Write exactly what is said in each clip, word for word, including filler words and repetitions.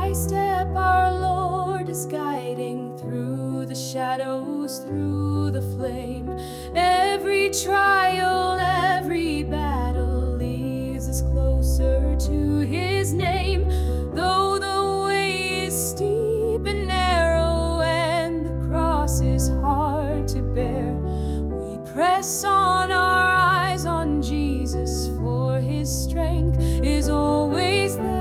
by step our Lord is guiding through the shadows, through the flame. Every trial, every battle leads us closer to His name. Though the way is steep and narrow and the cross is hard to bear, we press on, our eyes on Jesus, for His strength is always there.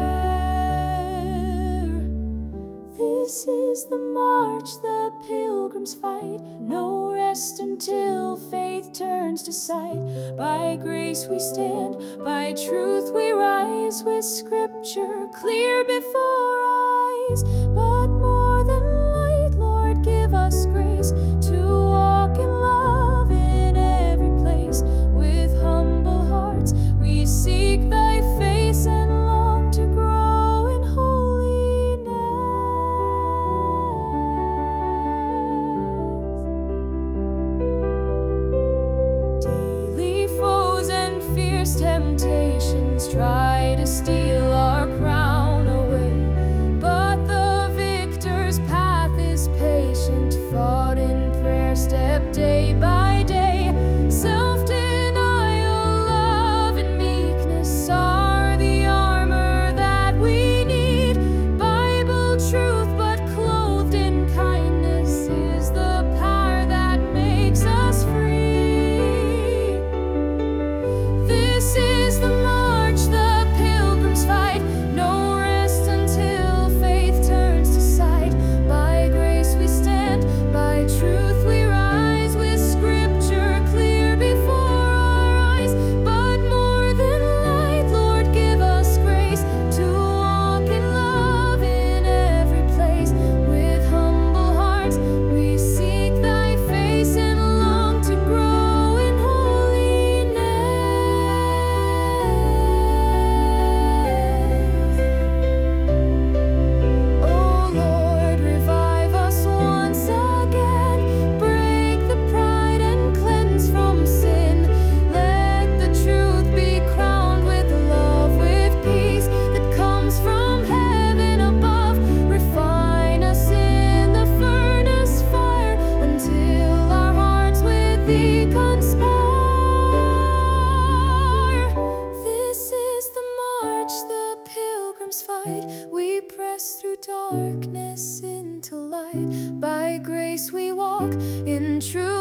This is the march the pilgrims fight, no rest until faith turns to sight. By grace we stand, by truth we rise, with Scripture clear before our eyes. But more than light, Lord, give us grace to walk in love in every place. With humble hearts we seek Thy face and long to grow in holiness. Daily foes and fierce temptations try to steal our crown away, but the victor's path is patient, fought in prayer, step day by day. Self-denial, love, and meekness are the armor that we need. Bible truth, but clothed in kindness, is the power that makes us free. This is the march the pilgrims fight, no rest until faith turns to sight. By grace we stand, by truth we rise, with Scripture clear before our eyes. But more than light, Lord, give us grace to walk in love in every place. With humble hearts we seek Thy face and long to grow in holiness. Oh Lord, revive us once again, break the pride and cleanse from sin. Let the truth be crowned with love, with peace that comes from heaven above. Refine us in the furnace fire, until our hearts with Thee conspire. This is the march the pilgrims fight, we press through darkness into light. By grace we walk in truth